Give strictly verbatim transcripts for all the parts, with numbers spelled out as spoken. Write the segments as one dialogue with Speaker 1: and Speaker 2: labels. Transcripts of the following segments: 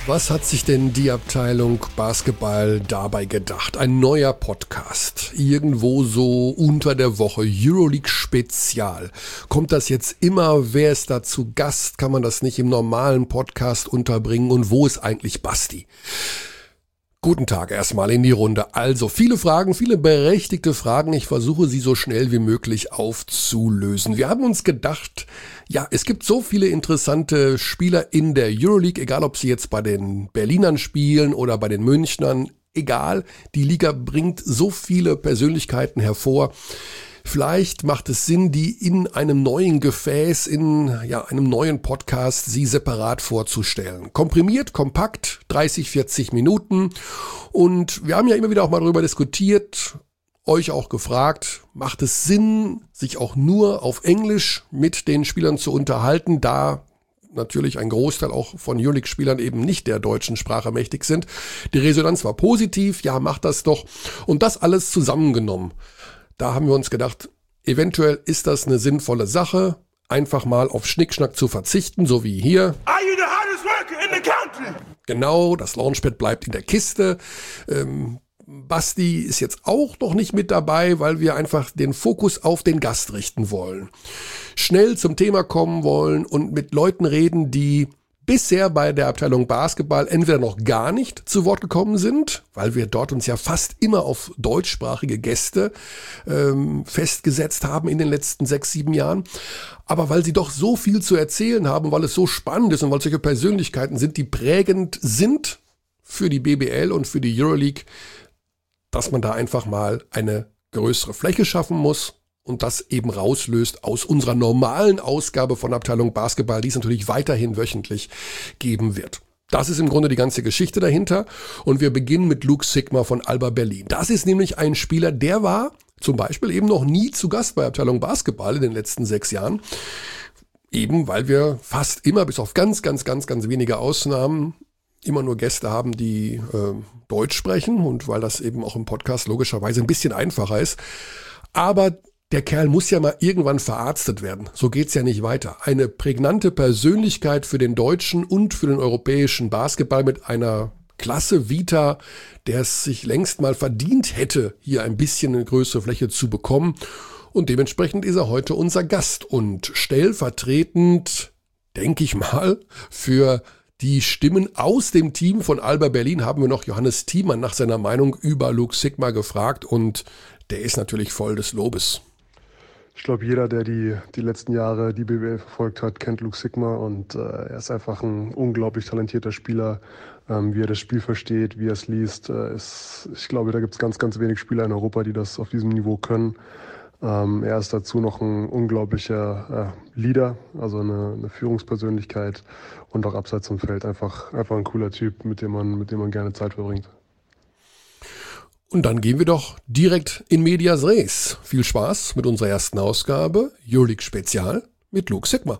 Speaker 1: Was hat sich denn die Abteilung Basketball dabei gedacht? Ein neuer Podcast, irgendwo so unter der Woche, Euroleague Spezial. Kommt das jetzt immer? Wer ist da zu Gast? Kann man das nicht im normalen Podcast unterbringen? Und wo ist eigentlich Basti? Guten Tag erstmal in die Runde. Also viele Fragen, viele berechtigte Fragen. Ich versuche sie so schnell wie möglich aufzulösen. Wir haben uns gedacht, ja, es gibt so viele interessante Spieler in der Euroleague, egal ob sie jetzt bei den Berlinern spielen oder bei den Münchnern, egal. Die Liga bringt so viele Persönlichkeiten hervor. Vielleicht macht es Sinn, die in einem neuen Gefäß, in ja einem neuen Podcast, sie separat vorzustellen. Komprimiert, kompakt, dreißig, vierzig Minuten. Und wir haben ja immer wieder auch mal darüber diskutiert, euch auch gefragt, macht es Sinn, sich auch nur auf Englisch mit den Spielern zu unterhalten, da natürlich ein Großteil auch von Euroleague-Spielern eben nicht der deutschen Sprache mächtig sind. Die Resonanz war positiv, ja, macht das doch. Und das alles zusammengenommen. Da haben wir uns gedacht, eventuell ist das eine sinnvolle Sache, einfach mal auf Schnickschnack zu verzichten, so wie hier. Are you the hardest worker in the country? Genau, das Launchpad bleibt in der Kiste. Ähm, Basti ist jetzt auch noch nicht mit dabei, weil wir einfach den Fokus auf den Gast richten wollen. Schnell zum Thema kommen wollen und mit Leuten reden, die bisher bei der Abteilung Basketball entweder noch gar nicht zu Wort gekommen sind, weil wir dort uns ja fast immer auf deutschsprachige Gäste ähm, festgesetzt haben in den letzten sechs, sieben Jahren, aber weil sie doch so viel zu erzählen haben, weil es so spannend ist und weil solche Persönlichkeiten sind, die prägend sind für die B B L und für die Euroleague, dass man da einfach mal eine größere Fläche schaffen muss. Und das eben rauslöst aus unserer normalen Ausgabe von Abteilung Basketball, die es natürlich weiterhin wöchentlich geben wird. Das ist im Grunde die ganze Geschichte dahinter. Und wir beginnen mit Luke Sikma von Alba Berlin. Das ist nämlich ein Spieler, der war zum Beispiel eben noch nie zu Gast bei Abteilung Basketball in den letzten sechs Jahren. Eben weil wir fast immer, bis auf ganz, ganz, ganz, ganz wenige Ausnahmen, immer nur Gäste haben, die äh, Deutsch sprechen. Und weil das eben auch im Podcast logischerweise ein bisschen einfacher ist. Aber der Kerl muss ja mal irgendwann verarztet werden. So geht's ja nicht weiter. Eine prägnante Persönlichkeit für den deutschen und für den europäischen Basketball mit einer Klasse Vita, der es sich längst mal verdient hätte, hier ein bisschen eine größere Fläche zu bekommen. Und dementsprechend ist er heute unser Gast und stellvertretend, denke ich mal, für die Stimmen aus dem Team von Alba Berlin haben wir noch Johannes Thiemann nach seiner Meinung über Luke Sikma gefragt und der ist natürlich voll des Lobes.
Speaker 2: Ich glaube, jeder, der die, die letzten Jahre die B B L verfolgt hat, kennt Luke Sikma und äh, er ist einfach ein unglaublich talentierter Spieler. Ähm, wie er das Spiel versteht, wie er es liest, äh, ist, ich glaube, da gibt es ganz, ganz wenig Spieler in Europa, die das auf diesem Niveau können. Ähm, er ist dazu noch ein unglaublicher äh, Leader, also eine, eine Führungspersönlichkeit und auch abseits vom Feld einfach, einfach ein cooler Typ, mit dem man, mit dem man gerne Zeit verbringt.
Speaker 1: Und dann gehen wir doch direkt in medias res. Viel Spaß mit unserer ersten Ausgabe, Euroleague Spezial mit Luke Sikma.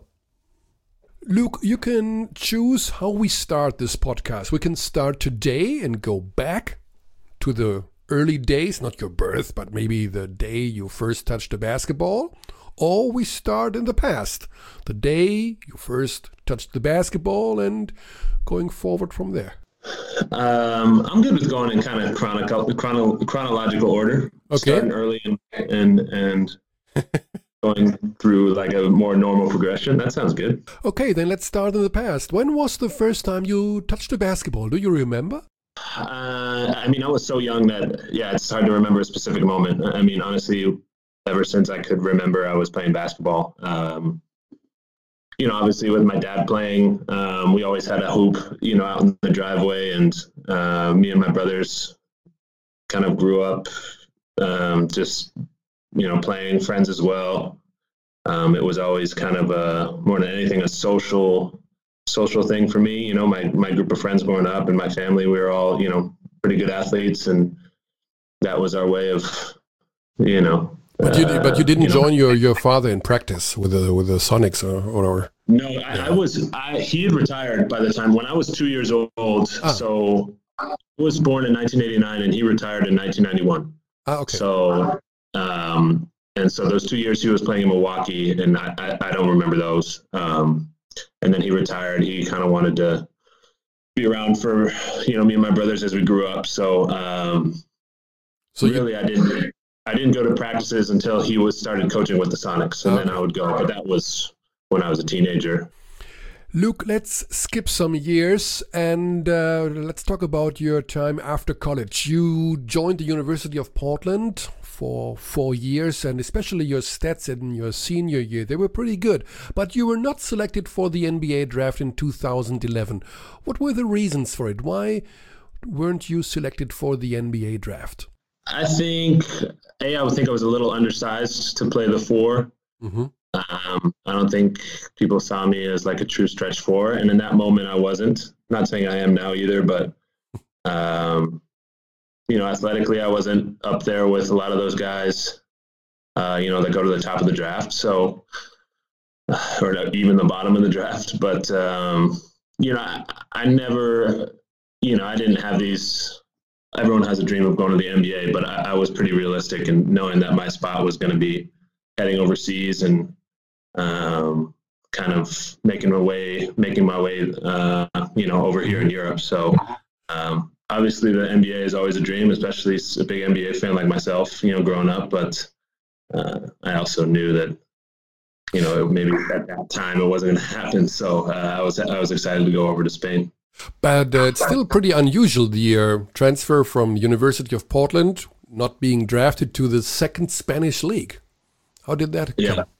Speaker 1: Luke, you can choose how we start this podcast. We can start today and go back to the early days, not your birth, but maybe the day you first touched the basketball. Or we start in the past, the day you first touched the basketball and going forward from there.
Speaker 3: Um, I'm good with going in kind of chrono- chrono- chronological order.
Speaker 1: Okay.
Speaker 3: Starting early and and, and going through like a more normal progression. That sounds good.
Speaker 1: Okay, then let's start in the past. When was the first time you touched a basketball? Do you remember?
Speaker 3: Uh, I mean, I was so young that, yeah, it's hard to remember a specific moment. I mean, honestly, ever since I could remember, I was playing basketball. Um, You know, obviously with my dad playing, um, we always had a hoop, you know, out in the driveway, and uh, me and my brothers kind of grew up um, just, you know, playing, friends as well. Um, it was always kind of a, more than anything, a social social thing for me. You know, my, my group of friends growing up and my family, we were all, you know, pretty good athletes, and that was our way of, you know,
Speaker 1: But you,
Speaker 3: uh,
Speaker 1: but you didn't
Speaker 3: you know,
Speaker 1: join your, your father in practice with the with the Sonics or or.
Speaker 3: No, I, I was. I, he had retired by the time when I was two years old.
Speaker 1: Ah.
Speaker 3: So I was born in nineteen eighty-nine, and he retired in nineteen ninety-one.
Speaker 1: Ah, okay.
Speaker 3: So, um, and so those two years he was playing in Milwaukee, and I, I, I don't remember those. Um, and then he retired. He kind of wanted to be around for, you know, me and my brothers as we grew up. So, um, so really, you, I didn't, I didn't go to practices until he was started coaching with the Sonics, and okay. then I would go. But that was when I was a teenager.
Speaker 1: Luke, let's skip some years and uh, let's talk about your time after college. You joined the University of Portland for four years, and especially your stats in your senior year, they were pretty good. But you were not selected for the N B A draft in two thousand eleven. What were the reasons for it? Why weren't you selected for the N B A draft?
Speaker 3: I think, A, I would think I was a little undersized to play the four. Mm-hmm. Um, I don't think people saw me as like a true stretch four. And in that moment, I wasn't. Not saying I am now either, but, um, you know, athletically, I wasn't up there with a lot of those guys, uh, you know, that go to the top of the draft. So, or even the bottom of the draft. But, um, you know, I, I never, you know, I didn't have these, everyone has a dream of going to the N B A, but I, I was pretty realistic in knowing that my spot was going to be heading overseas and, um, kind of making my way, making my way, uh, you know, over here in Europe. So, um, obviously the N B A is always a dream, especially a big N B A fan like myself, you know, growing up. But, uh, I also knew that, you know, maybe at that time it wasn't going to happen. So, uh, I was, I was excited to go over to Spain.
Speaker 1: But uh, it's still pretty unusual, the uh, transfer from University of Portland, not being drafted to the second Spanish league. How did that come?
Speaker 3: Yeah.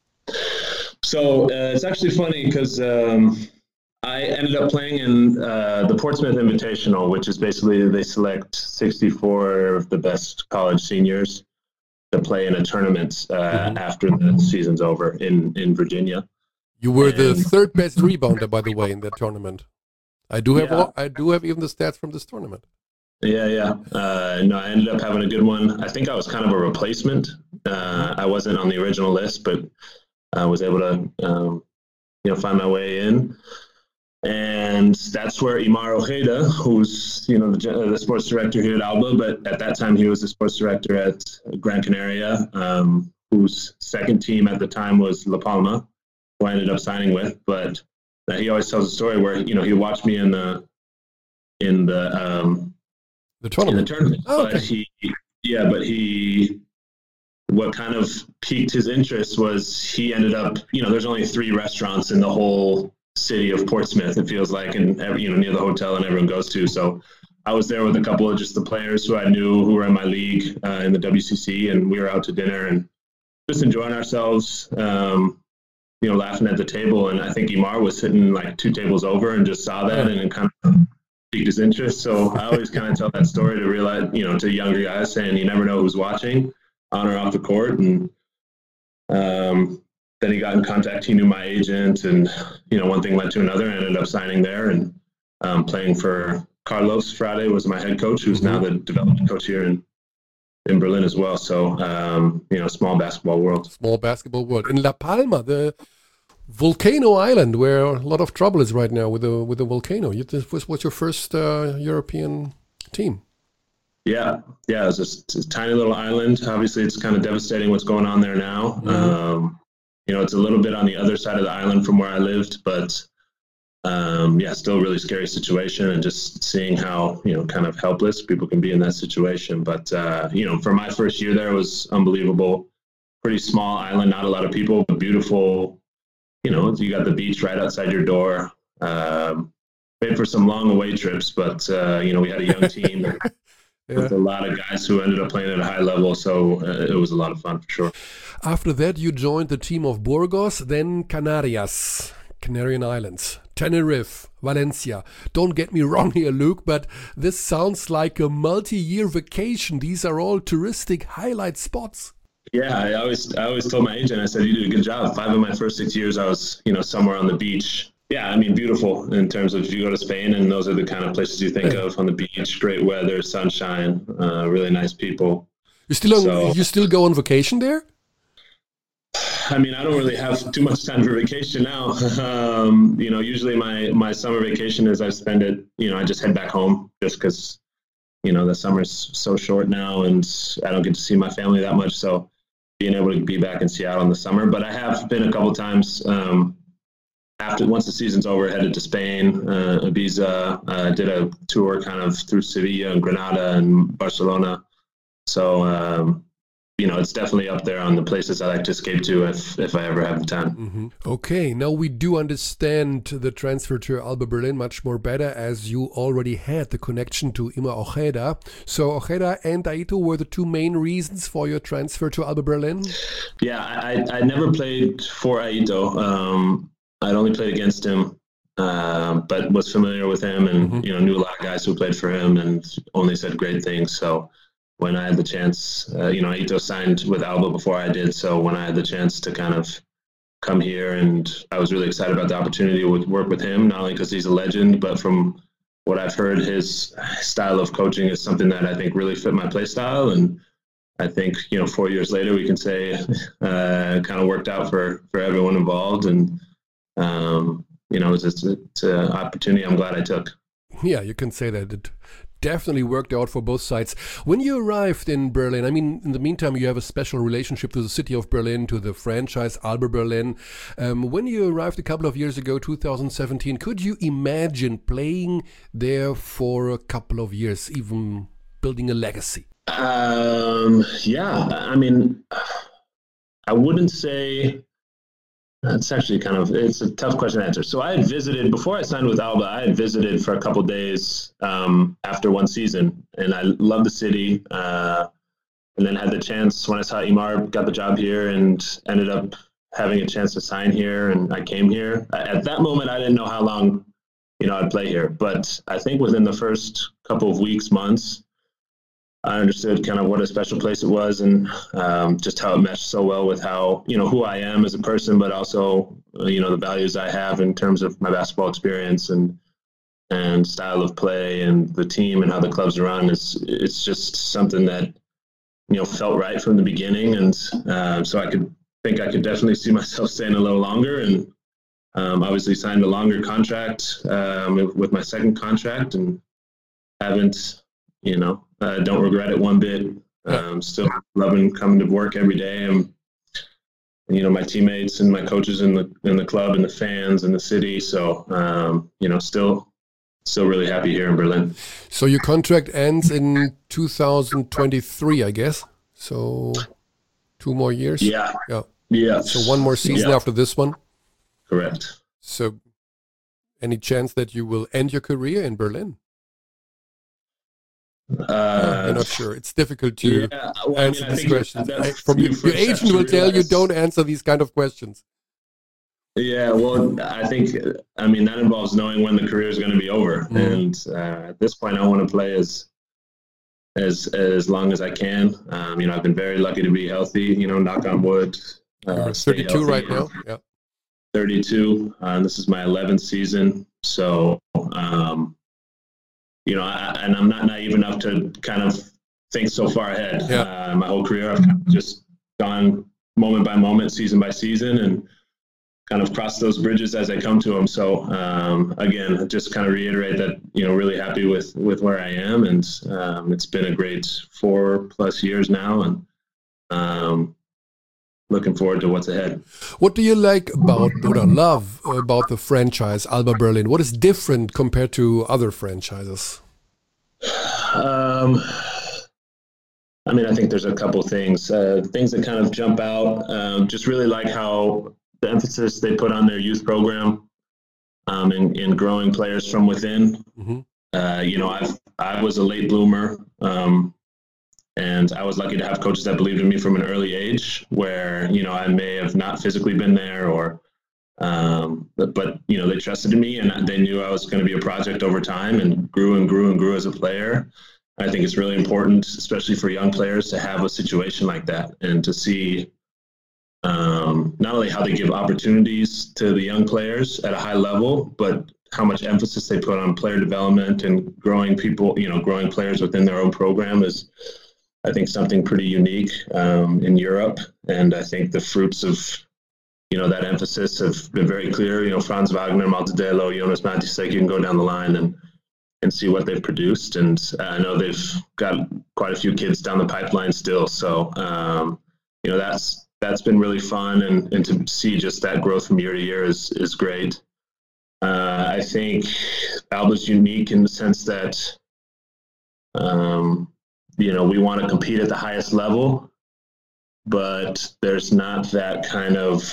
Speaker 3: So uh, it's actually funny because um, I ended up playing in uh, the Portsmouth Invitational, which is basically they select sixty-four of the best college seniors to play in a tournament uh, mm-hmm. after the season's over in, in Virginia.
Speaker 1: You were and, the third best rebounder, by the way, in that tournament. I do have yeah. all, I do have even the stats from this tournament.
Speaker 3: Yeah, yeah. Uh, no, I ended up having a good one. I think I was kind of a replacement. Uh, I wasn't on the original list, but I was able to, um, you know, find my way in. And that's where Imar Ojeda, who's, you know, the, the sports director here at Alba, but at that time he was the sports director at Gran Canaria, um, whose second team at the time was La Palma, who I ended up signing with. But uh, he always tells a story where, you know, he watched me in the, in the, um,
Speaker 1: the tournament.
Speaker 3: In the tournament.
Speaker 1: Oh, okay.
Speaker 3: But he, yeah, but he, what kind of piqued his interest was he ended up, you know, there's only three restaurants in the whole city of Portsmouth, it feels like, and every, you know, near the hotel and everyone goes to. So I was there with a couple of just the players who I knew who were in my league uh, in the W C C, and we were out to dinner and just enjoying ourselves, um, you know, laughing at the table. And I think Imar was sitting like two tables over and just saw that and it kind of piqued his interest. So I always kind of tell that story to realize, you know, to younger guys saying you never know who's watching on or off the court. And um, then he got in contact. He knew my agent, and, you know, one thing led to another. I ended up signing there and um, playing for Carlos Frade was my head coach, who's now the development coach here in, in Berlin as well. So, um, you know, small basketball world.
Speaker 1: Small basketball world. In La Palma, the volcano island where a lot of trouble is right now with the with the volcano. You, this was, was your first uh, European team.
Speaker 3: Yeah, yeah, it's just a tiny little island. Obviously, it's kind of devastating what's going on there now. Mm-hmm. Um, you know, it's a little bit on the other side of the island from where I lived, but um, yeah, still a really scary situation, and just seeing how, you know, kind of helpless people can be in that situation. But, uh, you know, for my first year there, it was unbelievable. Pretty small island, not a lot of people, but beautiful. You know, you got the beach right outside your door. Um, paid for some long away trips, but, uh, you know, we had a young team. Yeah. With a lot of guys who ended up playing at a high level, so uh, it was a lot of fun for sure.
Speaker 1: After that, you joined the team of Burgos, then Canarias, Canarian Islands, Tenerife, Valencia. Don't get me wrong here, Luke, but this sounds like a multi-year vacation. These are all touristic highlight spots.
Speaker 3: Yeah, I always, I always told my agent, I said, you did a good job. Five of my first six years, I was, you know, somewhere on the beach. Yeah, I mean, beautiful in terms of you go to Spain, and those are the kind of places you think of on the beach. Great weather, sunshine, uh, really nice people.
Speaker 1: You still on, so, you still go on vacation there?
Speaker 3: I mean, I don't really have too much time for vacation now. Um, you know, usually my, my summer vacation is I spend it, you know, I just head back home just because, you know, the summer's so short now and I don't get to see my family that much. So being able to be back in Seattle in the summer, but I have been a couple times, um, after once the season's over, headed to Spain, uh, Ibiza, uh, did a tour kind of through Sevilla and Granada and Barcelona. So, um, you know, it's definitely up there on the places I like to escape to if, if I ever have the time.
Speaker 1: Mm-hmm. Okay, now we do understand the transfer to Alba Berlin much more better, as you already had the connection to Imre Ojeda. So Ojeda and Aito were the two main reasons for your transfer to Alba Berlin?
Speaker 3: Yeah, I, I never played for Aito. Um, I'd only played against him, uh, but was familiar with him and, mm-hmm. you know, knew a lot of guys who played for him and only said great things. So when I had the chance, uh, you know, Aito signed with Alba before I did. So when I had the chance to kind of come here, and I was really excited about the opportunity to work with him, not only because he's a legend, but from what I've heard, his style of coaching is something that I think really fit my play style. And I think, you know, four years later, we can say uh, kind of worked out for, for everyone involved. And, um, you know, it's, it's, it's an opportunity I'm glad I took.
Speaker 1: Yeah, you can say that. It definitely worked out for both sides. When you arrived in Berlin, I mean, in the meantime, you have a special relationship to the city of Berlin, to the franchise Alba Berlin. Um, when you arrived a couple of years ago, two thousand seventeen, could you imagine playing there for a couple of years, even building a legacy?
Speaker 3: Um, yeah, I mean, I wouldn't say... That's actually kind of, it's a tough question to answer. So I had visited, before I signed with Alba, I had visited for a couple of days um, after one season, and I loved the city. Uh, and then had the chance, when I saw Imar got the job here, and ended up having a chance to sign here, and I came here. At that moment, I didn't know how long, you know, I'd play here. But I think within the first couple of weeks, months, I understood kind of what a special place it was, and um, just how it meshed so well with how, you know, who I am as a person, but also, uh, you know, the values I have in terms of my basketball experience and and style of play and the team and how the club's run. It's, it's just something that, you know, felt right from the beginning. And uh, so I could think I could definitely see myself staying a little longer, and um, obviously signed a longer contract um, with my second contract, and haven't, you know, I uh, don't regret it one bit. Um, still loving coming to work every day. And, you know, my teammates and my coaches in the in the club and the fans and the city. So, um, you know, still still really happy here in Berlin.
Speaker 1: So your contract ends in two thousand twenty-three, I guess. So two more years?
Speaker 3: Yeah.
Speaker 1: Yeah.
Speaker 3: Yeah.
Speaker 1: So one more season yeah. after this one?
Speaker 3: Correct.
Speaker 1: So any chance that you will end your career in Berlin?
Speaker 3: Uh,
Speaker 1: I'm not sure. It's difficult to
Speaker 3: yeah, well,
Speaker 1: answer
Speaker 3: I mean,
Speaker 1: these questions. I, from
Speaker 3: you,
Speaker 1: your agent will tell you don't answer these kind of questions.
Speaker 3: Yeah, well, I think, I mean, that involves knowing when the career is going to be over. Mm. And uh, at this point, I want to play as as as long as I can. Um, you know, I've been very lucky to be healthy, you know, knock on wood.
Speaker 1: Uh, thirty-two right now? Yeah.
Speaker 3: thirty-two, uh, and this is my eleventh season. So, um, you know, I, and I'm not naive enough to kind of think so far ahead.
Speaker 1: Yeah.
Speaker 3: Uh, my whole career, I've kind of just gone moment by moment, season by season, and kind of cross those bridges as I come to them. So, um, again, just kind of reiterate that, you know, really happy with, with where I am. And um, it's been a great four plus years now. And um, looking forward to what's ahead.
Speaker 1: What do you like about, or love about the franchise Alba Berlin? What is different compared to other franchises?
Speaker 3: Um, I mean, I think there's a couple things, uh, things that kind of jump out. Um, just really like how the emphasis they put on their youth program um, in, in growing players from within. Mm-hmm. Uh, you know, I've, I was a late bloomer. Um, And I was lucky to have coaches that believed in me from an early age, where, you know, I may have not physically been there, or, um, but, but, you know, they trusted in me, and they knew I was going to be a project over time, and grew and grew and grew as a player. I think it's really important, especially for young players, to have a situation like that, and to see um, not only how they give opportunities to the young players at a high level, but how much emphasis they put on player development and growing people, you know, growing players within their own program is, I think, something pretty unique um, in Europe. And I think the fruits of, you know, that emphasis have been very clear. You know, Franz Wagner, Maltadelo, Jonas Matisek, you can go down the line and and see what they've produced. And I know they've got quite a few kids down the pipeline still. So, um, you know, that's that's been really fun, and, and to see just that growth from year to year is is great. Uh, I think Alba's unique in the sense that, um, you know, we want to compete at the highest level, but there's not that kind of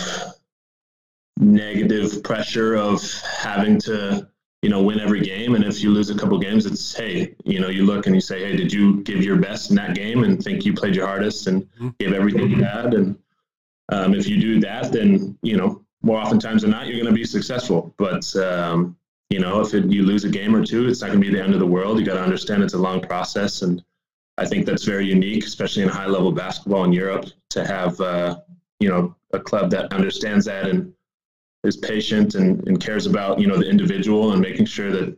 Speaker 3: negative pressure of having to, you know, win every game. And if you lose a couple games, it's, hey, you know, you look and you say, hey, did you give your best in that game and think you played your hardest and gave everything you had? And um, if you do that, then, you know, more oftentimes than not, you're going to be successful. But, um, you know, if it, you lose a game or two, it's not going to be the end of the world. You got to understand it's a long process. And I think that's very unique, especially in high level basketball in Europe, to have, uh, you know, a club that understands that and is patient and, and cares about, you know, the individual and making sure that,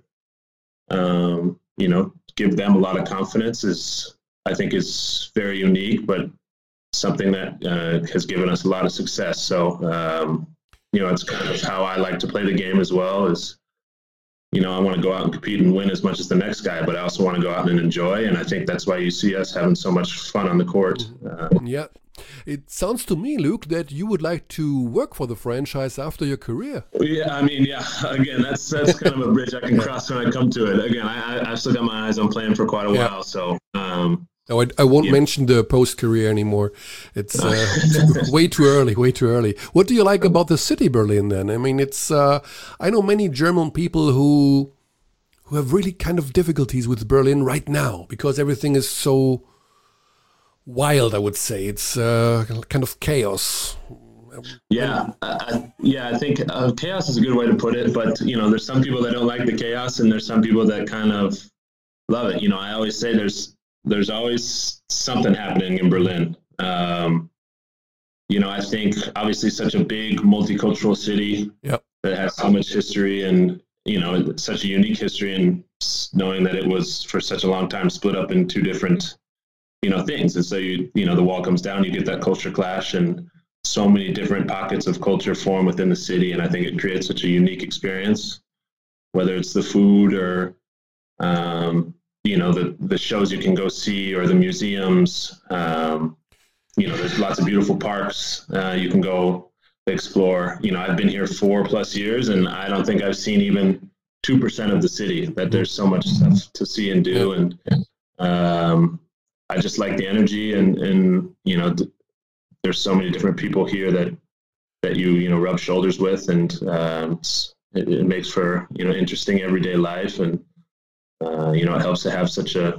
Speaker 3: um, you know, give them a lot of confidence is, I think, is very unique, but something that uh, has given us a lot of success. So, um, you know, it's kind of how I like to play the game as well. Is, you know, I want to go out and compete and win as much as the next guy, but I also want to go out and enjoy. And I think that's why you see us having so much fun on the court. Uh,
Speaker 1: yeah. It sounds to me, Luke, that you would like to work for the franchise after your career.
Speaker 3: Yeah, I mean, yeah, again, that's that's kind of a bridge I can cross when I come to it. Again, I, I, I've still got my eyes on playing for quite a
Speaker 1: yeah.
Speaker 3: while, so... Um,
Speaker 1: No, I, I won't
Speaker 3: yeah.
Speaker 1: mention the post-career anymore. It's uh, way too early, way too early. What do you like about the city, Berlin, then? I mean, it's, uh, I know many German people who who have really kind of difficulties with Berlin right now because everything is so wild, I would say. It's uh, kind of chaos.
Speaker 3: Yeah, uh, yeah, I think uh, chaos is a good way to put it, but, you know, there's some people that don't like the chaos and there's some people that kind of love it. You know, I always say there's, There's always something happening in Berlin. Um, you know, I think obviously such a big multicultural city
Speaker 1: yep.
Speaker 3: that has so much history and, you know, such a unique history, and knowing that it was for such a long time split up in two different, you know, things. And so, you, you know, the wall comes down, you get that culture clash, and so many different pockets of culture form within the city. And I think it creates such a unique experience, whether it's the food or, um, you know, the, the shows you can go see or the museums. Um, you know, there's lots of beautiful parks uh, you can go explore. You know, I've been here four plus years and I don't think I've seen even two percent of the city, that there's so much stuff to see and do. And um, I just like the energy and, and you know, th- there's so many different people here that, that you, you know, rub shoulders with, and um, it, it makes for, you know, interesting everyday life. And, Uh, you know, it helps to have such a,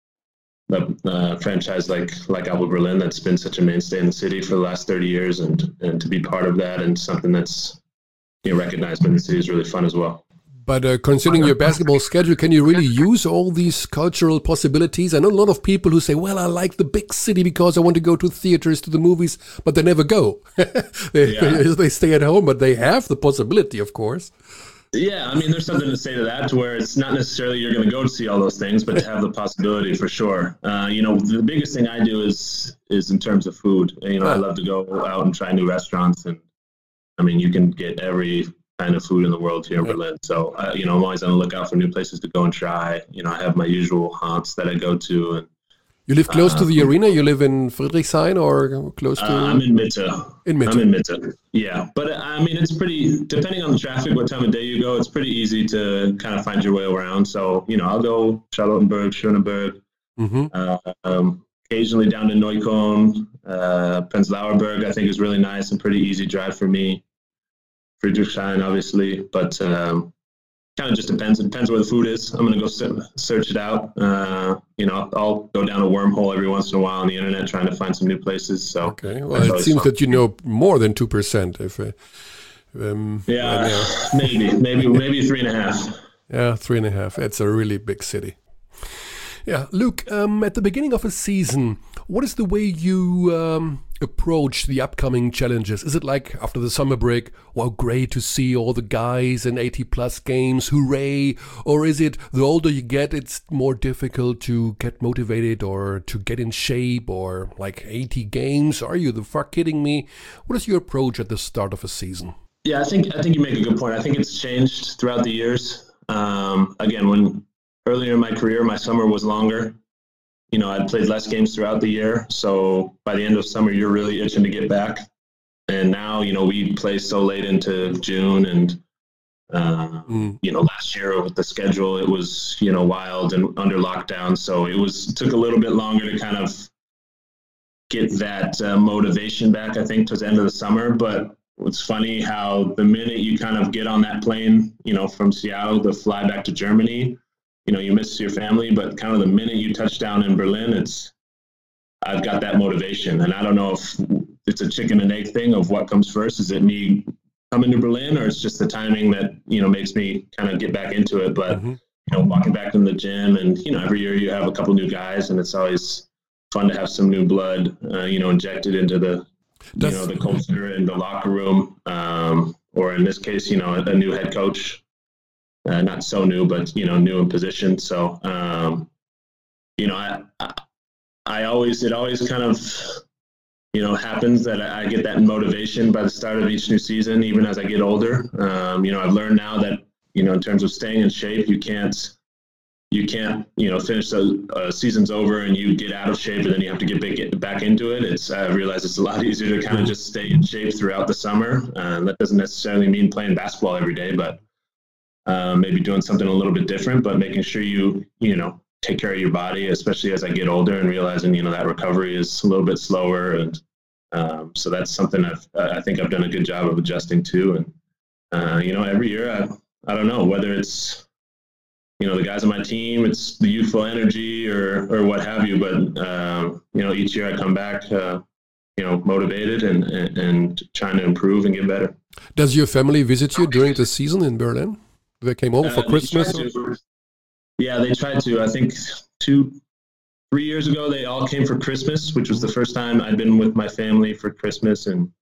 Speaker 3: a uh, franchise like like Alba Berlin that's been such a mainstay in the city for the last thirty years, and and to be part of that and something that's, you know, recognized by the city is really fun as well.
Speaker 1: But uh, considering your basketball schedule, can you really use all these cultural possibilities? I know a lot of people who say, well, I like the big city because I want to go to theaters, to the movies, but they never go. they,
Speaker 3: Yeah.
Speaker 1: they stay at home, but they have the possibility, of course.
Speaker 3: Yeah, I mean, there's something to say to that, to where it's not necessarily you're going to go to see all those things, but to have the possibility for sure. Uh, you know, the biggest thing I do is is in terms of food. You know, I love to go out and try new restaurants, and I mean, you can get every kind of food in the world here in Berlin. So, uh, you know, I'm always on the lookout for new places to go and try. You know, I have my usual haunts that I go to. And
Speaker 1: you live close
Speaker 3: uh,
Speaker 1: to the arena? You live in Friedrichshain or close to?
Speaker 3: Uh, I'm in Mitte.
Speaker 1: In Mitte.
Speaker 3: I'm in Mitte. Yeah, but I mean, it's pretty, depending on the traffic, what time of day you go, it's pretty easy to kind of find your way around. So, you know, I'll go Charlottenburg, Schöneberg,
Speaker 1: mm-hmm.
Speaker 3: uh, um, occasionally down to Neukölln, uh, Prenzlauer Berg, I think is really nice and pretty easy drive for me. Friedrichshain, obviously, but um, kind of just depends. It depends where the food is. I'm going to go search it out. Uh, you know, I'll go down a wormhole every once in a while on the internet trying to find some new places. So,
Speaker 1: okay. Well, it seems fun. That you know more than two percent. If uh, um,
Speaker 3: yeah, yeah, maybe, maybe, maybe three and a half.
Speaker 1: Yeah, three and a half. It's a really big city. Yeah, Luke. Um, at the beginning of a season, what is the way you um, approach the upcoming challenges? Is it like after the summer break, wow, great to see all the guys in eighty plus games, hooray? Or is it the older you get, it's more difficult to get motivated or to get in shape, or like eighty games? Are you the fuck kidding me? What is your approach at the start of a season?
Speaker 3: Yeah, I think I think you make a good point. I think it's changed throughout the years. Um, again, when earlier in my career, my summer was longer. you know, I'd played less games throughout the year. So by the end of summer, you're really itching to get back. And now, you know, we play so late into June, and, uh, mm. you know, last year with the schedule, it was, you know, wild and under lockdown. So it was, it took a little bit longer to kind of get that uh, motivation back, I think, towards the end of the summer. But it's funny how the minute you kind of get on that plane, you know, from Seattle to fly back to Germany, you know, you miss your family, but kind of the minute you touch down in Berlin, it's, I've got that motivation. And I don't know if it's a chicken and egg thing of what comes first. Is it me coming to Berlin, or it's just the timing that, you know, makes me kind of get back into it? But, mm-hmm. you know, walking back in the gym, and, you know, every year you have a couple new guys, and it's always fun to have some new blood, uh, you know, injected into the, That's, you know, the culture and the locker room. Um, or in this case, you know, a, a new head coach. Uh, not so new, but, you know, new in position. So, um, you know, I, I, I always, it always kind of, you know, happens that I, I get that motivation by the start of each new season, even as I get older. Um, you know, I've learned now that, you know, in terms of staying in shape, you can't, you can't, you know, finish a, a season's over and you get out of shape and then you have to get back, back into it. It's, I realize it's a lot easier to kind of just stay in shape throughout the summer. Uh, that doesn't necessarily mean playing basketball every day, but Uh, maybe doing something a little bit different, but making sure you, you know, take care of your body, especially as I get older, and realizing, you know, that recovery is a little bit slower. And um, so that's something I've, I think I've done a good job of adjusting to. And, uh, you know, every year, I, I don't know whether it's, you know, the guys on my team, it's the youthful energy or, or what have you, but, um, you know, each year I come back, uh, you know, motivated and, and, and trying to improve and get better.
Speaker 1: Does your family visit you during the season in Berlin? They came over for uh, Christmas? Or?
Speaker 3: Yeah, they tried to. I think two, three years ago, they all came for Christmas, which was the first time I'd been with my family for Christmas in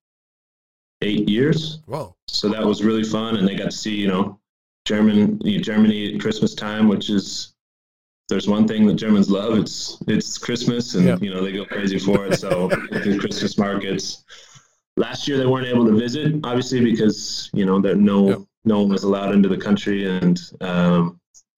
Speaker 3: eight years.
Speaker 1: Wow.
Speaker 3: So that was really fun. And they got to see, you know, German, Germany at Christmas time, which is, there's one thing that Germans love, it's it's Christmas, and, yeah. you know, they go crazy for it. So the Christmas markets. Last year, they weren't able to visit, obviously, because, you know, there no... Yep. no one was allowed into the country, and um,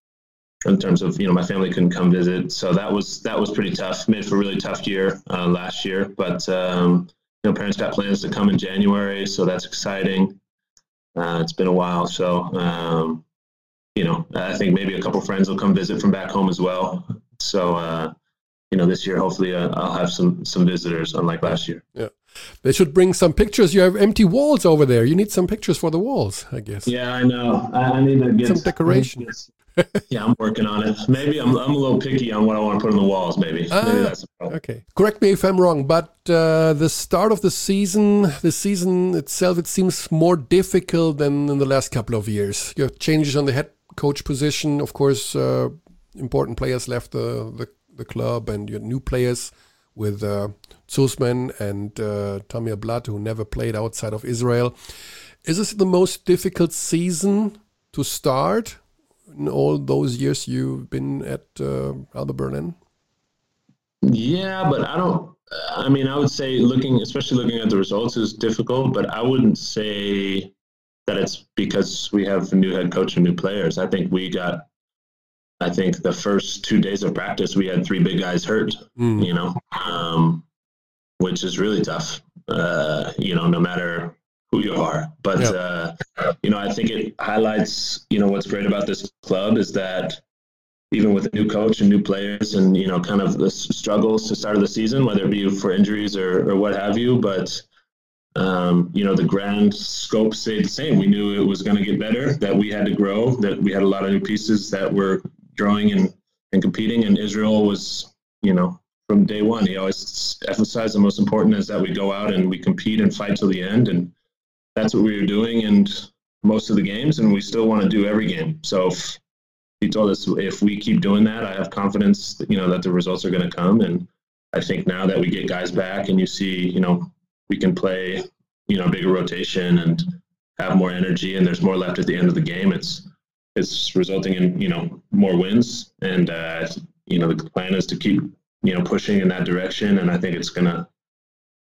Speaker 3: in terms of, you know, my family couldn't come visit. So that was, that was pretty tough. Made for a really tough year uh, last year, but, um, you know, parents got plans to come in January. So that's exciting. Uh, it's been a while. So, um, you know, I think maybe a couple friends will come visit from back home as well. So, uh, you know, this year, hopefully uh, I'll have some, some visitors, unlike last year.
Speaker 1: Yeah. They should bring some pictures. You have empty walls over there. You need some pictures for the walls, I guess.
Speaker 3: Yeah, I know. I, I need to get
Speaker 1: some decoration.
Speaker 3: Yeah, I'm working on it. Maybe I'm I'm a little picky on what I want to put on the walls. Maybe. Ah, maybe that's the problem.
Speaker 1: Okay. Correct me if I'm wrong, but uh, the start of the season, the season itself, it seems more difficult than in the last couple of years. You have changes on the head coach position. Of course, uh, important players left the, the the club, and you had new players with uh, Zusman and uh, Tamir Blatt, who never played outside of Israel. Is this the most difficult season to start in all those years you've been at uh, Alba Berlin?
Speaker 3: Yeah, but I don't, I mean, I would say looking, especially looking at the results, is difficult, but I wouldn't say that it's because we have a new head coach and new players. I think we got I think the first two days of practice, we had three big guys hurt, mm. you know, um, which is really tough, uh, you know, no matter who you are. But, yeah. uh, you know, I think it highlights, you know, what's great about this club is that even with a new coach and new players and, you know, kind of the struggles to start of the season, whether it be for injuries or, or what have you, but, um, you know, the grand scope stayed the same. We knew it was going to get better, that we had to grow, that we had a lot of new pieces that were growing and, and competing, and Israel was, you know, from day one, he always emphasized the most important is that we go out and we compete and fight till the end, and that's what we were doing in most of the games, and we still want to do every game. So if he told us if we keep doing that, I have confidence, you know, that the results are going to come, and I think now that we get guys back and you see, you know, we can play, you know, bigger rotation and have more energy, and there's more left at the end of the game, it's it's resulting in, you know, more wins. And, uh, you know, the plan is to keep, you know, pushing in that direction. And I think it's going to,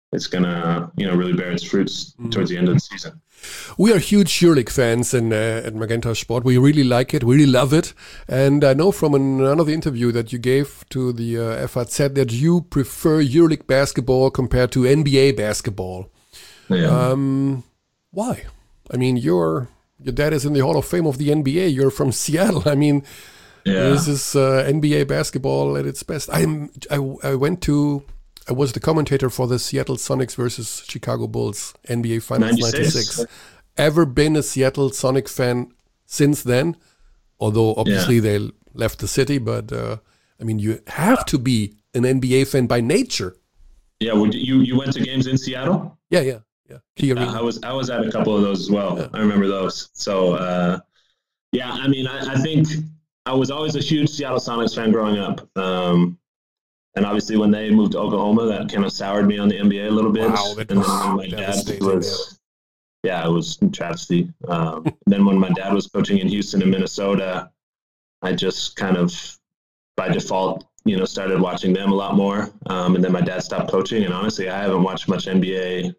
Speaker 3: it's gonna, you know, really bear its fruits mm. towards the end of the season.
Speaker 1: We are huge EuroLeague fans in, uh, at Magenta Sport. We really like it. We really love it. And I know from another interview that you gave to the uh, F A Z that you prefer EuroLeague basketball compared to N B A basketball.
Speaker 3: Yeah.
Speaker 1: Um, why? I mean, your your dad is in the Hall of Fame of the N B A. You're from Seattle. I mean, yeah. This is uh, N B A basketball at its best. I'm. I, I went to. I was the commentator for the Seattle Sonics versus Chicago Bulls N B A Finals ninety-six. Ever been a Seattle Sonic fan since then? Although obviously yeah. they left the city, but uh, I mean, you have to be an N B A fan by nature.
Speaker 3: Yeah, well, you you went to games in Seattle?
Speaker 1: Yeah, yeah, yeah.
Speaker 3: Uh, I was I was at a couple of those as well. Yeah. I remember those. So uh, yeah, I mean, I, I think I was always a huge Seattle Sonics fan growing up. Um, And obviously, when they moved to Oklahoma, that kind of soured me on the N B A a little bit.
Speaker 1: Wow, that
Speaker 3: and
Speaker 1: was
Speaker 3: then when my dad was, yeah, it was a travesty. Um, then when my dad was coaching in Houston and Minnesota, I just kind of, by default, you know, started watching them a lot more. Um, and then my dad stopped coaching, and honestly, I haven't watched much N B A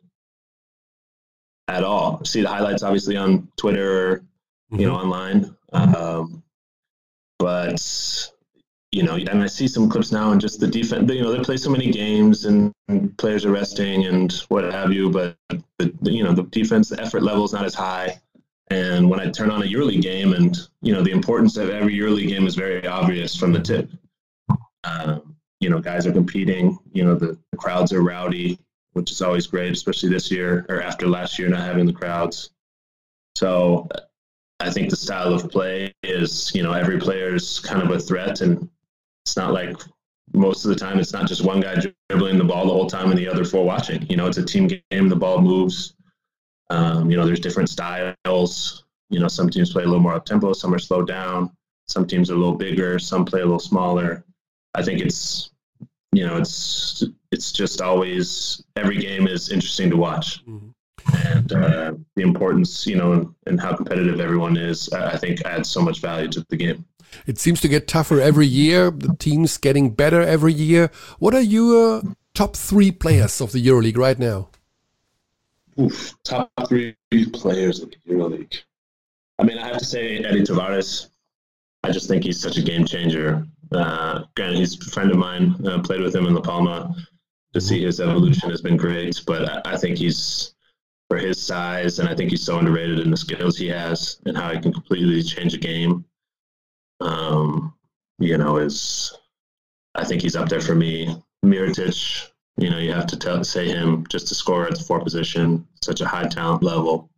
Speaker 3: at all. I see the highlights, obviously, on Twitter or, mm-hmm. you know, online. Um, but you know, and I see some clips now and just the defense, you know, they play so many games and, and players are resting and what have you, but the, the, you know, the defense, the effort level is not as high. And when I turn on a EuroLeague game and, you know, the importance of every EuroLeague game is very obvious from the tip. Um, you know, guys are competing, you know, the, the crowds are rowdy, which is always great, especially this year or after last year, not having the crowds. So I think the style of play is, you know, every player is kind of a threat, and it's not like most of the time it's not just one guy dribbling the ball the whole time and the other four watching. You know, it's a team game. The ball moves. Um, you know, there's different styles. You know, some teams play a little more up-tempo. Some are slowed down. Some teams are a little bigger. Some play a little smaller. I think it's, you know, it's it's just always, every game is interesting to watch. Mm-hmm. And uh, the importance, you know, and, and how competitive everyone is, I think adds so much value to the game.
Speaker 1: It seems to get tougher every year. The team's getting better every year. What are your top three players of the EuroLeague right now?
Speaker 3: Oof, top three players of the EuroLeague. I mean, I have to say Eddie Tavares. I just think he's such a game changer. Uh, granted, he's a friend of mine. Uh, played with him in La Palma. To see his evolution has been great. But I, I think he's, for his size, and I think he's so underrated in the skills he has and how he can completely change a game. Um, you know, is I think he's up there for me. Mirotic, you know, you have to tell, say him just to score at the four position, such a high talent level.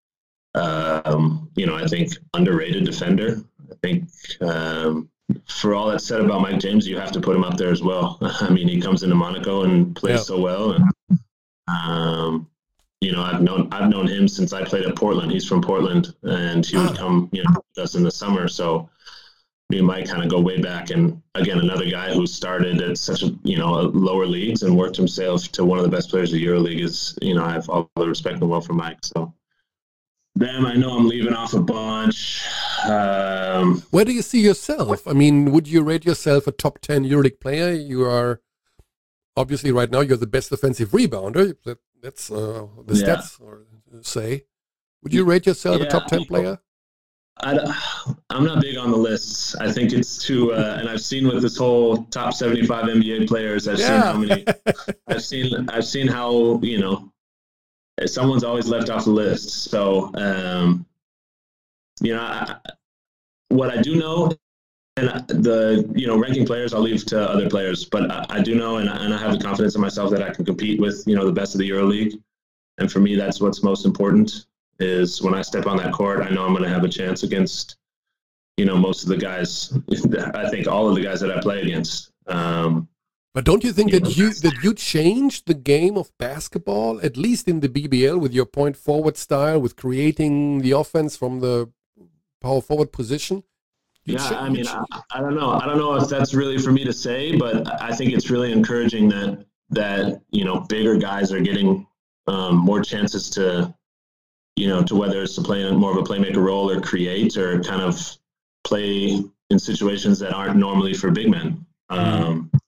Speaker 3: Um, you know, I think underrated defender. I think um, for all that's said about Mike James, you have to put him up there as well. I mean, he comes into Monaco and plays yeah. so well. And, um, you know, I've known I've known him since I played at Portland. He's from Portland, and he would come, you know, with us in the summer. So me and Mike kind of go way back. And again, another guy who started at such a, you know, lower leagues and worked himself to one of the best players of the EuroLeague is, you know, I have all the respect in the world for Mike. So them, I know I'm leaving off a bunch. Um,
Speaker 1: Where do you see yourself? I mean, would you rate yourself a top ten EuroLeague player? You are obviously right now you're the best offensive rebounder. That, that's uh, the
Speaker 3: yeah.
Speaker 1: stats or say. Would you rate yourself
Speaker 3: yeah,
Speaker 1: a top ten player?
Speaker 3: I, I'm not big on the lists. I think it's too, uh, and I've seen with this whole top seventy-five N B A players. I've yeah. seen how many. I've seen. I've seen how, you know, someone's always left off the list. So, um, you know, I, what I do know, and the, you know, ranking players I'll leave to other players, but I, I do know, and I, and I have the confidence in myself that I can compete with, you know, the best of the EuroLeague. And for me, that's what's most important. Is when I step on that court, I know I'm going to have a chance against, you know, most of the guys. I think all of the guys that I play against. Um,
Speaker 1: but don't you think
Speaker 3: you
Speaker 1: that
Speaker 3: know,
Speaker 1: you that you changed the game of basketball, at least in the B B L, with your point forward style, with creating the offense from the power forward position? You
Speaker 3: yeah,
Speaker 1: ch-
Speaker 3: I mean, I, I don't know. I don't know if that's really for me to say, but I think it's really encouraging that that you know bigger guys are getting um, more chances to. You know, to whether it's to play in more of a playmaker role or create or kind of play in situations that aren't normally for big men. Um,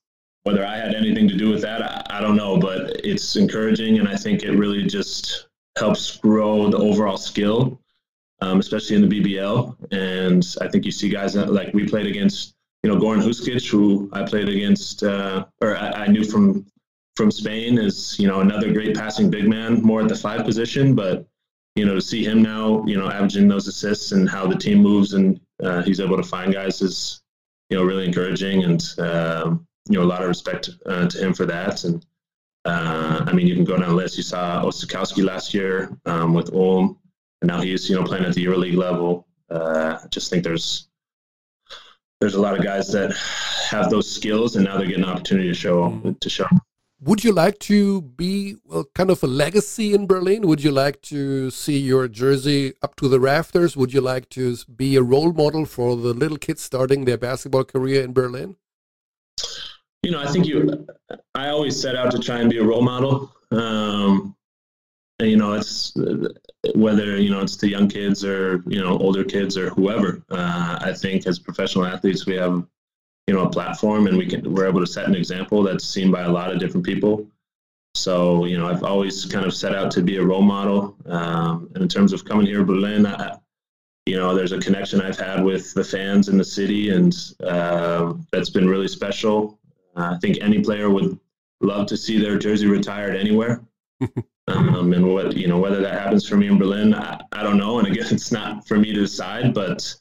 Speaker 3: whether I had anything to do with that, I, I don't know, but it's encouraging, and I think it really just helps grow the overall skill, um, especially in the B B L. And I think you see guys that, like we played against, you know, Goran Huskic, who I played against, uh, or I, I knew from from Spain, is, you know, another great passing big man, more at the five position. But, you know, to see him now, you know, averaging those assists and how the team moves and uh, he's able to find guys is, you know, really encouraging. And, um, you know, a lot of respect uh, to him for that. And, uh, I mean, you can go down the list. You saw Osakowski last year um, with Ulm, and now he's, you know, playing at the EuroLeague level. Uh, I just think there's there's a lot of guys that have those skills, and now they're getting an opportunity to show to show.
Speaker 1: Would you like to be, well, kind of a legacy in Berlin? Would you like to see your jersey up to the rafters? Would you like to be a role model for the little kids starting their basketball career in Berlin?
Speaker 3: You know, I think you, I always set out to try and be a role model. Um, and, you know, it's whether, you know, it's the young kids or, you know, older kids or whoever. Uh, I think as professional athletes, we have, you know, a platform, and we can, we're able to set an example that's seen by a lot of different people. So, you know, I've always kind of set out to be a role model. Um, and in terms of coming here to Berlin, I, you know, there's a connection I've had with the fans in the city, and uh, that's been really special. Uh, I think any player would love to see their jersey retired anywhere. um, and what, you know, whether that happens for me in Berlin, I, I don't know. And again, it's not for me to decide, but,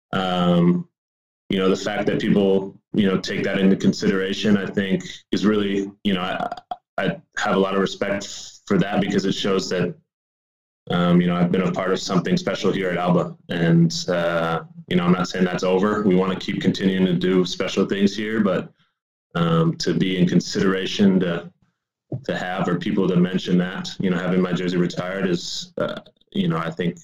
Speaker 3: um, you know, the fact that people, you know, take that into consideration, I think is really, you know, I, I have a lot of respect for that, because it shows that, um, you know, I've been a part of something special here at Alba. And, uh, you know, I'm not saying that's over. We want to keep continuing to do special things here, but um, to be in consideration to, to have, or people to mention that, you know, having my jersey retired is, uh, you know, I think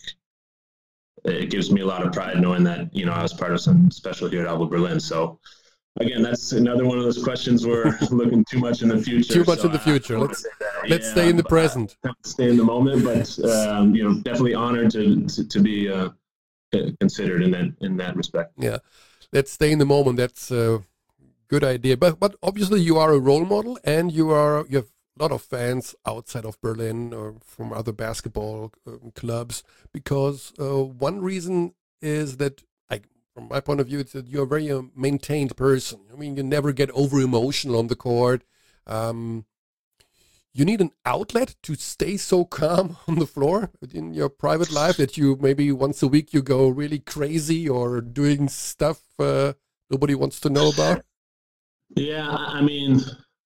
Speaker 3: it gives me a lot of pride knowing that, you know, I was part of something special here at Alba Berlin. So again, that's another one of those questions we're looking too much in the future.
Speaker 1: Too much
Speaker 3: so
Speaker 1: in the future. Let's let's
Speaker 3: yeah,
Speaker 1: stay in the present.
Speaker 3: Stay in the moment, but um, you know, definitely honored to to, to be uh, considered in that in that respect.
Speaker 1: Yeah, let's stay in the moment. That's a good idea. But but obviously you are a role model, and you are you have a lot of fans outside of Berlin or from other basketball um, clubs, because uh, one reason is that, I, from my point of view, it's that you're a very uh, maintained person. I mean, you never get over emotional on the court. Um, you need an outlet to stay so calm on the floor in your private life that you maybe once a week you go really crazy or doing stuff uh, nobody wants to know about.
Speaker 3: Yeah, I mean,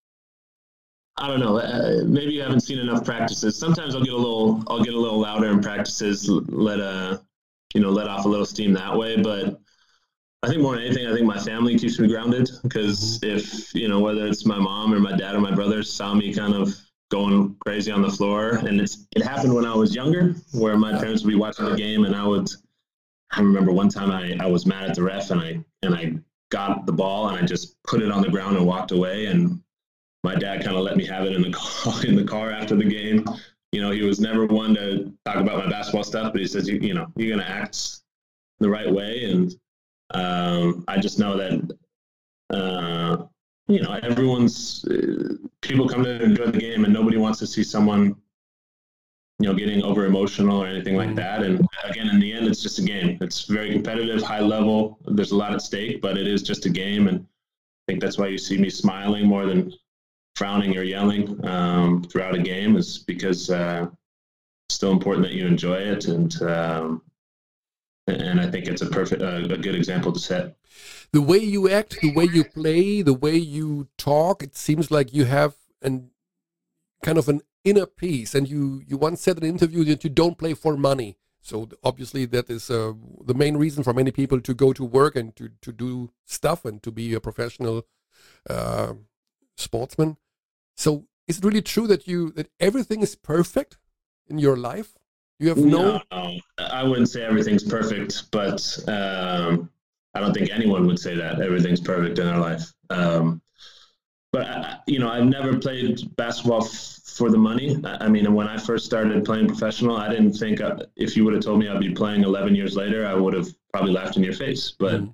Speaker 3: I don't know. Uh, maybe you haven't seen enough practices. Sometimes I'll get a little, I'll get a little louder in practices, let a, you know, let off a little steam that way. But I think more than anything, I think my family keeps me grounded, because if, you know, whether it's my mom or my dad or my brothers saw me kind of going crazy on the floor, and it's, it happened when I was younger, where my parents would be watching the game, and I would, I remember one time I, I was mad at the ref, and I, and I got the ball and I just put it on the ground and walked away, and my dad kind of let me have it in the car, in the car after the game. You know, he was never one to talk about my basketball stuff, but he says, you, you know, you're going to act the right way. And um, I just know that, uh, you know, everyone's, uh, people come to enjoy the game, and nobody wants to see someone, you know, getting over emotional or anything like that. And again, in the end, it's just a game. It's very competitive, high level. There's a lot at stake, but it is just a game. And I think that's why you see me smiling more than frowning or yelling um, throughout a game, is because uh, it's still important that you enjoy it. And um, and I think it's a perfect, uh, a good example to set.
Speaker 1: The way you act, the way you play, the way you talk, it seems like you have an kind of an inner peace. And you, you once said in an interview that you don't play for money. So obviously that is uh, the main reason for many people to go to work and to, to do stuff and to be a professional uh, sportsman. So is it really true that you that everything is perfect in your life? You have no...
Speaker 3: no, no. I wouldn't say everything's perfect, but um, I don't think anyone would say that everything's perfect in their life. Um, but I, you know, I've never played basketball f- for the money. I, I mean, when I first started playing professional, I didn't think uh, if you would have told me I'd be playing eleven years later, I would have probably laughed in your face. But mm.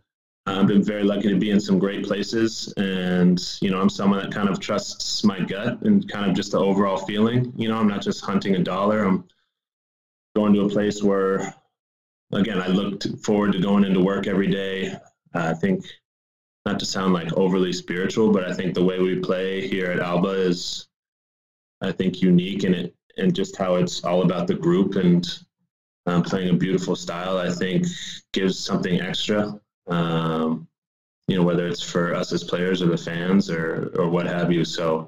Speaker 3: I've been very lucky to be in some great places, and, you know, I'm someone that kind of trusts my gut and kind of just the overall feeling. You know, I'm not just hunting a dollar. I'm going to a place where, again, I looked forward to going into work every day. Uh, I think, not to sound like overly spiritual, but I think the way we play here at Alba is, I think, unique in it, and just how it's all about the group and um, playing a beautiful style, I think gives something extra. Um, you know, whether it's for us as players or the fans or, or what have you. So,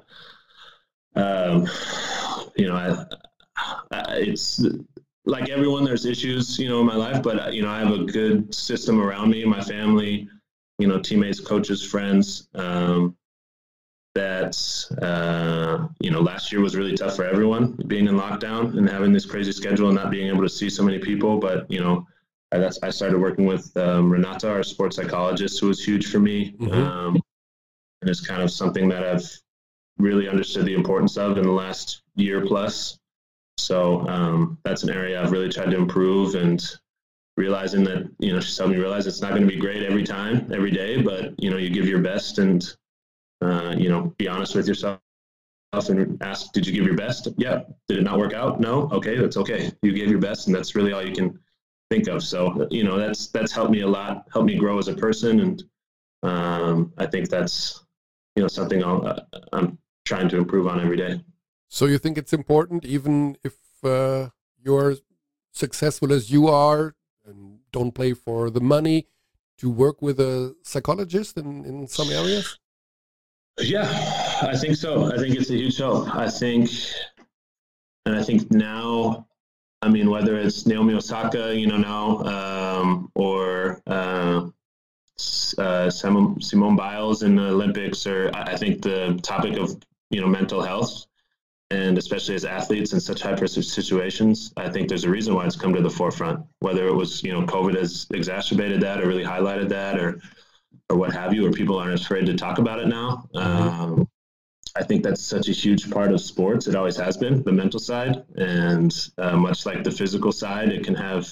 Speaker 3: um, you know, I, I, it's like everyone, there's issues, you know, in my life, but, you know, I have a good system around me, my family, you know, teammates, coaches, friends, um, that, uh, you know, last year was really tough for everyone, being in lockdown and having this crazy schedule and not being able to see so many people. But, you know, I, that's, I started working with um, Renata, our sports psychologist, who was huge for me. Mm-hmm. Um, and it's kind of something that I've really understood the importance of in the last year plus. So um, that's an area I've really tried to improve, and realizing that, you know, she's helped me realize it's not going to be great every time, every day, but, you know, you give your best and, uh, you know, be honest with yourself and ask, did you give your best? Yeah. Did it not work out? No. Okay. That's okay. You gave your best, and that's really all you can think of. So, you know, that's, that's helped me a lot, helped me grow as a person. And um, I think that's, you know, something I'll, uh, I'm trying to improve on every day.
Speaker 1: So you think it's important, even if uh, you're successful as you are and don't play for the money, to work with a psychologist in, in some areas?
Speaker 3: Yeah, I think so. I think it's a huge help. I think, and I think now, I mean, whether it's Naomi Osaka, you know, now, um, or uh, uh, Simone Biles in the Olympics, or I think the topic of, you know, mental health, and especially as athletes in such high-pressure situations, I think there's a reason why it's come to the forefront. Whether it was, you know, COVID has exacerbated that or really highlighted that, or or what have you, or people aren't afraid to talk about it now. Um, I think that's such a huge part of sports. It always has been, the mental side. And uh, much like the physical side, it can have,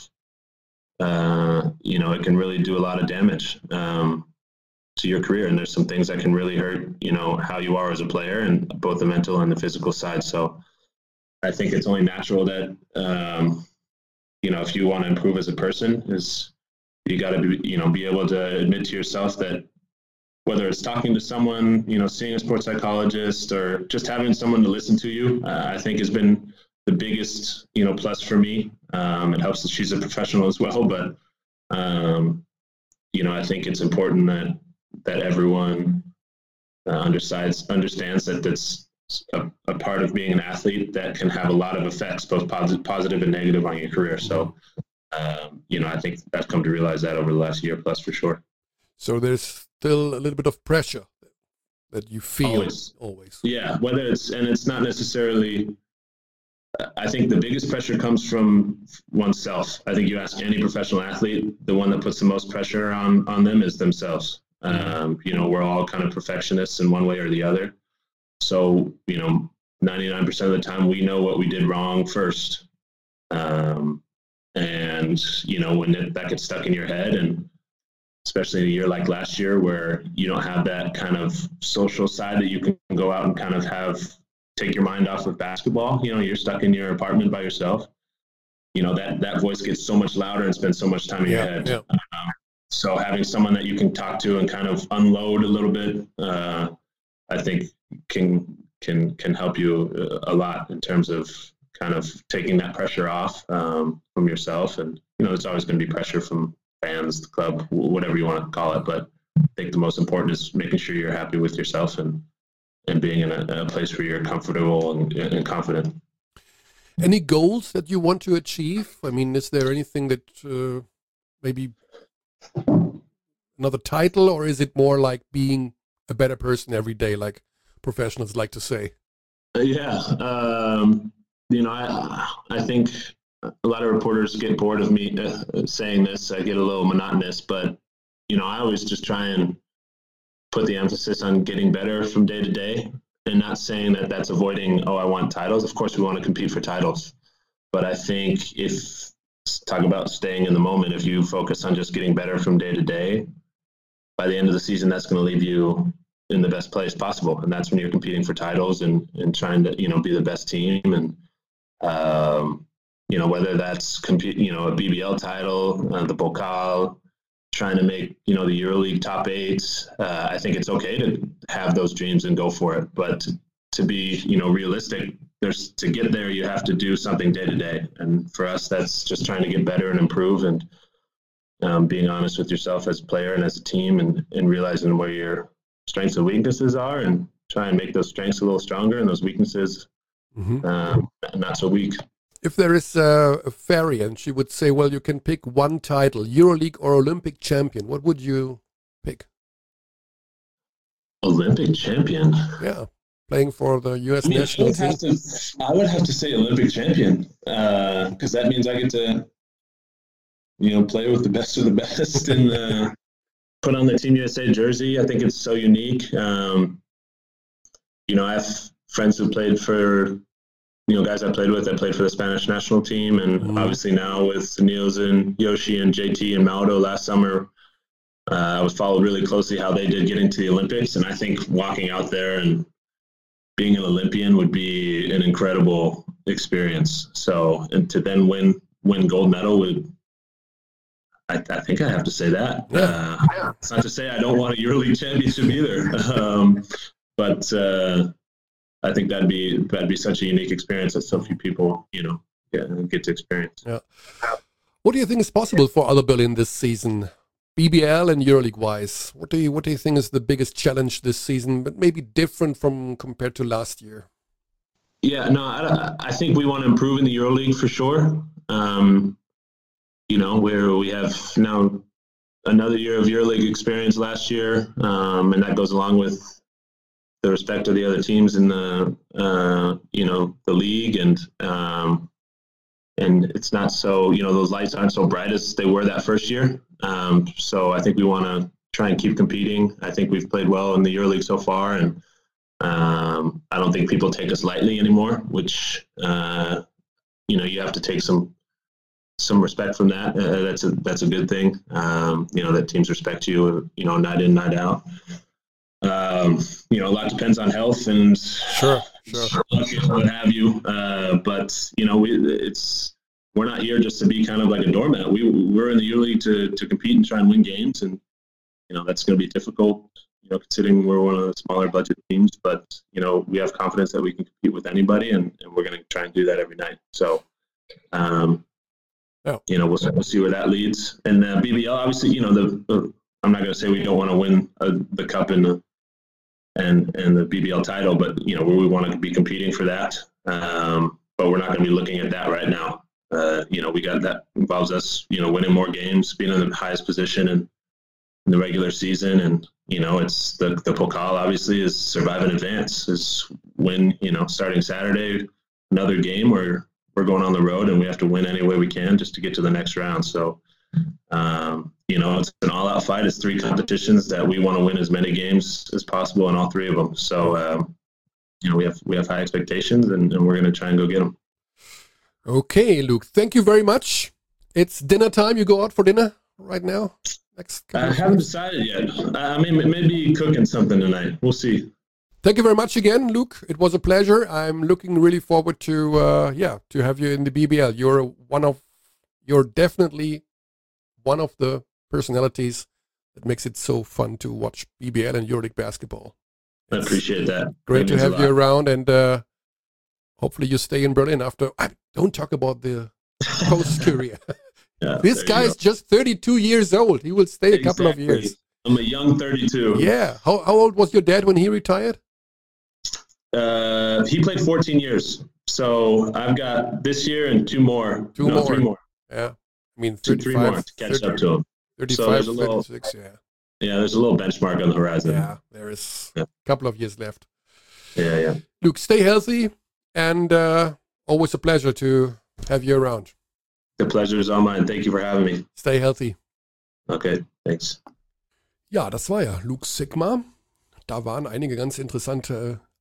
Speaker 3: uh, you know, it can really do a lot of damage um, to your career. And there's some things that can really hurt, you know, how you are as a player, and both the mental and the physical side. So I think it's only natural that, um, you know, if you want to improve as a person, is you got to be, you know, be able to admit to yourself that, whether it's talking to someone, you know, seeing a sports psychologist, or just having someone to listen to you, uh, I think has been the biggest, you know, plus for me. Um, it helps that she's a professional as well, but, um, you know, I think it's important that, that everyone uh, understands, understands that that's a, a part of being an athlete that can have a lot of effects, both positive, positive and negative, on your career. So, um, you know, I think I've come to realize that over the last year plus, for sure.
Speaker 1: So there's still a little bit of pressure that you feel
Speaker 3: always.
Speaker 1: always.
Speaker 3: Yeah, whether it's, and it's not necessarily, I think the biggest pressure comes from oneself. I think you ask any professional athlete, the one that puts the most pressure on, on them is themselves. Um, you know, we're all kind of perfectionists in one way or the other. So, you know, ninety-nine percent of the time we know what we did wrong first. Um, and, you know, when it, that gets stuck in your head, and especially in a year like last year where you don't have that kind of social side that you can go out and kind of have, take your mind off of basketball, you know, you're stuck in your apartment by yourself, you know, that, that voice gets so much louder and spends so much time in
Speaker 1: yeah,
Speaker 3: your head.
Speaker 1: Yeah.
Speaker 3: Um, so having someone that you can talk to and kind of unload a little bit, uh, I think can, can, can help you a lot in terms of kind of taking that pressure off um, from yourself. And, you know, there's always going to be pressure from fans, the club, whatever you want to call it. But I think the most important is making sure you're happy with yourself, and, and being in a, a place where you're comfortable and, and confident.
Speaker 1: Any goals that you want to achieve? I mean, is there anything that uh, maybe another title, or is it more like being a better person every day, like professionals like to say?
Speaker 3: Uh, yeah. Um, you know, I, I think a lot of reporters get bored of me uh, saying this. I get a little monotonous, but, you know, I always just try and put the emphasis on getting better from day to day, and not saying that that's avoiding, oh, I want titles. Of course we want to compete for titles. But I think if, talk about staying in the moment, if you focus on just getting better from day to day, by the end of the season, that's going to leave you in the best place possible. And that's when you're competing for titles and, and trying to, you know, be the best team. And, um, you know, whether that's compete, you know, a B B L title, uh, the Pokal, trying to make, you know, the EuroLeague top eight. Uh, I think it's okay to have those dreams and go for it. But to, to be, you know, realistic, there's to get there, you have to do something day to day. And for us, that's just trying to get better and improve and um, being honest with yourself as a player and as a team and, and realizing where your strengths and weaknesses are and try and make those strengths a little stronger and those weaknesses mm-hmm. um, not so weak.
Speaker 1: If there is a, a variant, she would say, well, you can pick one title, EuroLeague or Olympic champion. What would you pick?
Speaker 3: Olympic champion?
Speaker 1: Yeah, playing for the U S
Speaker 3: I mean,
Speaker 1: national
Speaker 3: I would,
Speaker 1: team.
Speaker 3: have to, I would have to say Olympic champion because uh, that means I get to, you know, play with the best of the best and uh, put on the Team U S A jersey. I think it's so unique. Um, you know, I have friends who played for, you know, guys I played with, I played for the Spanish national team. And mm. obviously now with Niels and Yoshi and J T and Mauro last summer, uh, I was followed really closely how they did getting to the Olympics. And I think walking out there and being an Olympian would be an incredible experience. So, and to then win, win gold medal would, I, I think I have to say that. Yeah. Uh, it's not to say I don't want a EuroLeague championship either. um, but, uh, I think that'd be that'd be such a unique experience that so few people, you know, get, get to experience.
Speaker 1: Yeah. What do you think is possible for Alba Berlin this season, B B L and EuroLeague wise? What do you what do you think is the biggest challenge this season, but maybe different from compared to last year?
Speaker 3: Yeah, no, I, I think we want to improve in the EuroLeague for sure. Um, you know, where we have now another year of EuroLeague experience last year, um, and that goes along with the respect of the other teams in the, uh, you know, the league. And, um, and it's not so, you know, those lights aren't so bright as they were that first year. Um, so I think we want to try and keep competing. I think we've played well in the EuroLeague so far. And um, I don't think people take us lightly anymore, which, uh, you know, you have to take some, some respect from that. Uh, that's a, that's a good thing. Um, you know, that teams respect you, you know, night in, night out. Um, you know, a lot depends on health and
Speaker 1: sure, sure.
Speaker 3: what have you. Uh, but you know, we it's we're not here just to be kind of like a doormat. We we're in the EuroLeague to to compete and try and win games, and you know that's going to be difficult. You know, considering we're one of the smaller budget teams, but you know we have confidence that we can compete with anybody, and, and we're going to try and do that every night. So, um, oh. you know, we'll we'll see where that leads. And uh, B B L, obviously, you know, the, the I'm not going to say we don't want to win uh, the cup in the and and the B B L title, but you know we want to be competing for that. Um, but we're not going to be looking at that right now. Uh, you know, we got that involves us, you know, winning more games, being in the highest position in, in the regular season, and you know, it's the the Pokal obviously is survive in advance. Is win, you know, starting Saturday, another game where we're going on the road and we have to win any way we can just to get to the next round. So. Um, you know, it's an all-out fight. It's three competitions that we want to win as many games as possible in all three of them. So, um, you know, we have we have high expectations, and, and we're going to try and go get them.
Speaker 1: Okay, Luke. Thank you very much. It's dinner time. You go out for dinner right now? Next.
Speaker 3: I haven't decided yet. I mean, maybe cooking something tonight. We'll see.
Speaker 1: Thank you very much again, Luke. It was a pleasure. I'm looking really forward to, uh, yeah, to have you in the B B L. You're one of, you're definitely one of the personalities that makes it so fun to watch B B L and EuroLeague basketball.
Speaker 3: I appreciate that.
Speaker 1: Great
Speaker 3: that
Speaker 1: to have you around, and uh, hopefully you stay in Berlin after. I don't talk about the post career. Yeah, this guy is just thirty-two years old. He will stay a exactly. couple of years.
Speaker 3: I'm a young thirty-two.
Speaker 1: Yeah. How how old was your dad when he retired?
Speaker 3: Uh, he played fourteen years. So I've got this year and two more.
Speaker 1: Two
Speaker 3: no,
Speaker 1: more.
Speaker 3: Three more.
Speaker 1: Yeah. I mean,
Speaker 3: two, three more to catch thirty, up to him.
Speaker 1: thirty-five, so little, thirty-six, yeah.
Speaker 3: Yeah, there's a little benchmark on the horizon.
Speaker 1: Yeah, there is yeah. a couple of years left.
Speaker 3: Yeah, yeah.
Speaker 1: Luke, stay healthy, and uh, always a pleasure to have you around.
Speaker 3: The pleasure is all mine. Thank you for having me.
Speaker 1: Stay healthy.
Speaker 3: Okay, thanks.
Speaker 1: Ja, das war ja Luke Sikma. Da waren einige ganz interessante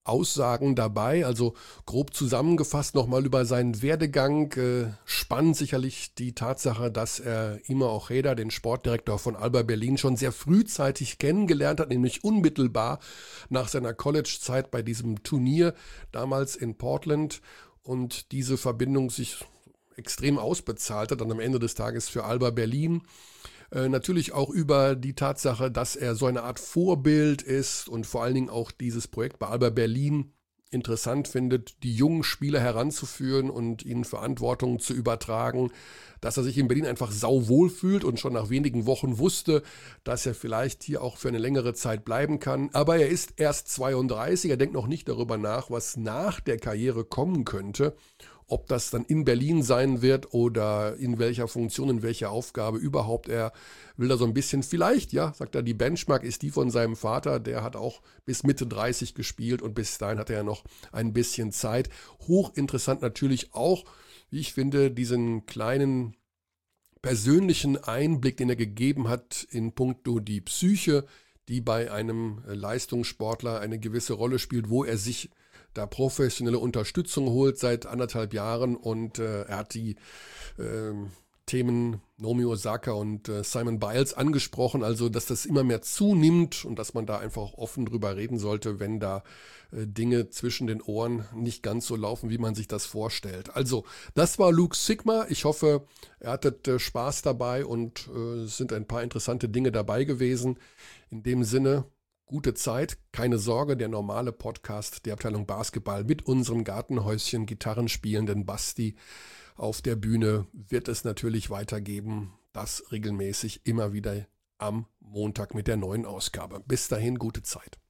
Speaker 1: Aussagen dabei, also grob zusammengefasst nochmal über seinen Werdegang. Äh, spannend sicherlich die Tatsache, dass er Ima Ojeda, den Sportdirektor von Alba Berlin, schon sehr frühzeitig kennengelernt hat, nämlich unmittelbar nach seiner College-Zeit bei diesem Turnier, damals in Portland, und diese Verbindung sich extrem ausbezahlt hat, dann am Ende des Tages für Alba Berlin. Äh, natürlich auch über die Tatsache, dass er so eine Art Vorbild ist und vor allen Dingen auch dieses Projekt bei Alba Berlin interessant findet, die jungen Spieler heranzuführen und ihnen Verantwortung zu übertragen, dass er sich in Berlin einfach sauwohl fühlt und schon nach wenigen Wochen wusste, dass er vielleicht hier auch für eine längere Zeit bleiben kann. Aber er ist erst zweiunddreißig, er denkt noch nicht darüber nach, was nach der Karriere kommen könnte. Ob das dann in Berlin sein wird oder in welcher Funktion, in welcher Aufgabe überhaupt. Er will da so ein bisschen, vielleicht, ja, sagt er, die Benchmark ist die von seinem Vater. Der hat auch bis Mitte dreißig gespielt und bis dahin hat er ja noch ein bisschen Zeit. Hochinteressant natürlich auch, wie ich finde, diesen kleinen persönlichen Einblick, den er gegeben hat in puncto die Psyche, die bei einem Leistungssportler eine gewisse Rolle spielt, wo er sich da professionelle Unterstützung holt seit anderthalb Jahren, und äh, er hat die äh, Themen Naomi Osaka und äh, Simone Biles angesprochen, also dass das immer mehr zunimmt und dass man da einfach offen drüber reden sollte, wenn da äh, Dinge zwischen den Ohren nicht ganz so laufen, wie man sich das vorstellt. Also das war Luke Sigma. Ich hoffe, ihr hattet äh, Spaß dabei und äh, es sind ein paar interessante Dinge dabei gewesen. In dem Sinne, gute Zeit, keine Sorge, der normale Podcast der Abteilung Basketball mit unserem Gartenhäuschen Gitarrenspielenden Basti auf der Bühne wird es natürlich weitergeben. Das regelmäßig immer wieder am Montag mit der neuen Ausgabe. Bis dahin, gute Zeit.